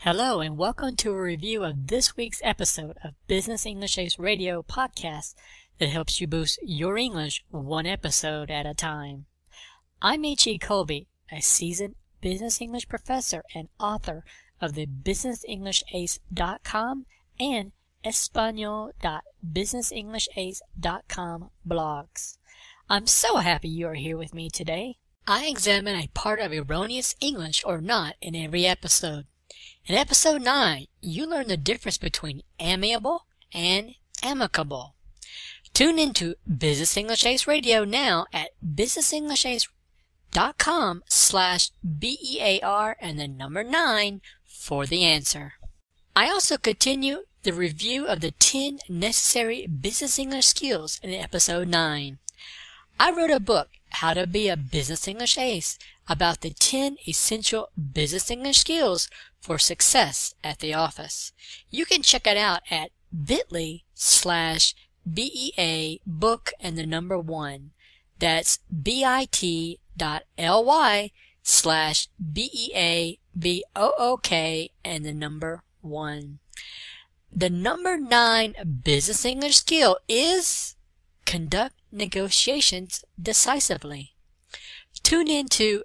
Hello and welcome to a review of this week's episode of Business English Ace Radio podcast that helps you boost your English one episode at a time. I'm H.E. Colby, a seasoned business English professor and author of the businessenglishace.com and espanol.businessenglishace.com blogs. I'm so happy you are here with me today. I examine a part of erroneous English or not in every episode. In episode 9, you learn the difference between amiable and amicable. Tune into Business English Ace Radio now at businessenglishace.com/BEAR and the number 9 for the answer. I also continue the review of the 10 necessary business English skills in episode 9. I wrote a book, How to Be a Business English Ace, about the 10 essential business English skills for success at the office. You can check it out at bit.ly/BEA book and the number 1. That's bit.ly/BEA BOOK and the number 1. The number 9 business English skill is conduct negotiations decisively. Tune in to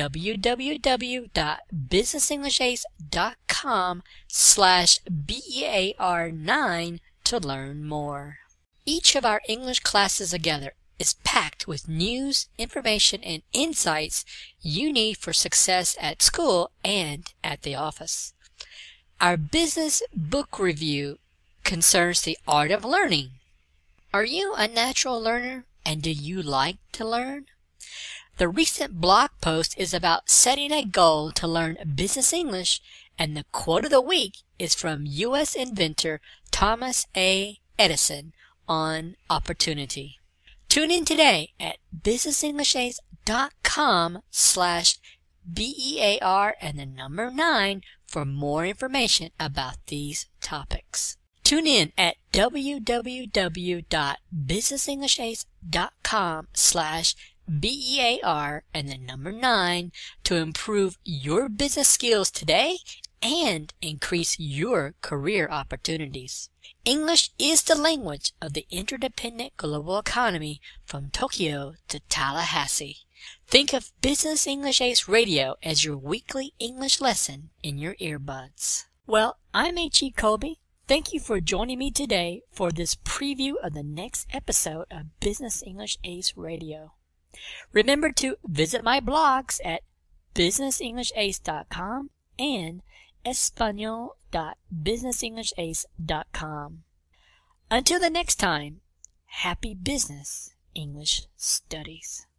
www.businessenglishace.com/BEAR9 to learn more. Each of our English classes together is packed with news, information, and insights you need for success at school and at the office. Our business book review concerns the art of learning. Are you a natural learner and do you like to learn? The recent blog post is about setting a goal to learn business English, and the quote of the week is from U.S. inventor Thomas A. Edison on opportunity. Tune in today at businessenglishace.com/BEAR and the number 9 for more information about these topics. Tune in at www.businessenglishace.com/BEAR and the number 9 to improve your business skills today and increase your career opportunities. English is the language of the interdependent global economy from Tokyo to Tallahassee. Think of Business English Ace Radio as your weekly English lesson in your earbuds. Well, I'm H.E. Colby. Thank you for joining me today for this preview of the next episode of Business English Ace Radio. Remember to visit my blogs at businessenglishace.com and espanol.businessenglishace.com. Until the next time, happy business English studies.